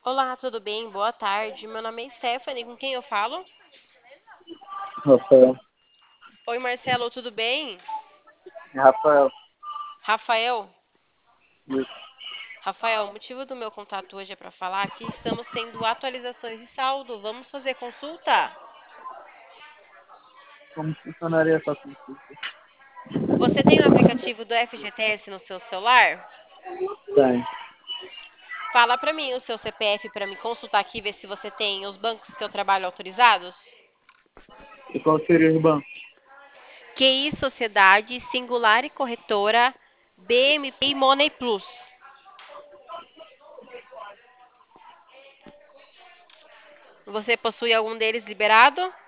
Olá, tudo bem? Boa tarde. Meu nome é Stephanie, com quem eu falo? Rafael. Oi, Marcelo, tudo bem? Rafael. Rafael? Isso. Rafael, o motivo do meu contato hoje é para falar que estamos tendo atualizações de saldo. Vamos fazer consulta? Como funcionaria essa consulta? Você tem o aplicativo do FGTS no seu celular? Tem. Fala para mim o seu CPF para me consultar aqui e ver se você tem os bancos que eu trabalho autorizados. E qual seria os bancos? QI Sociedade, Singular e Corretora, BMP e Money Plus. Você possui algum deles liberado?